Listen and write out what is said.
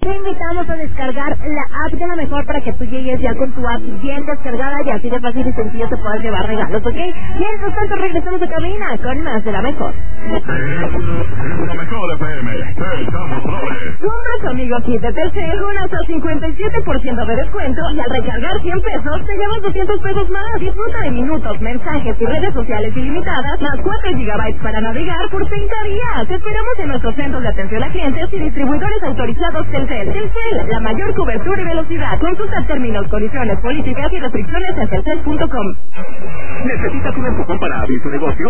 Te invitamos a descargar la app de La Mejor para que tú llegues ya con tu app bien descargada y así de fácil y sencillo te puedas llevar regalos, ¿ok? Mientras tanto regresamos a cabina con más de La Mejor. La Mejor FM, te echamos flores. Compra tu amigo kit de Telcel con hasta 57% de descuento y al recargar 100 pesos te llevas 200 pesos más. Disfruta de minutos, mensajes y redes sociales ilimitadas, más 4 gigabytes para navegar por 30 días. Te esperamos en nuestros centros de atención a clientes y distribuidores autorizados Telcel. Telcel, la mayor cobertura y velocidad. Consulta términos, condiciones, políticas y restricciones en telcel.com. ¿Necesitas un empujón para abrir tu negocio?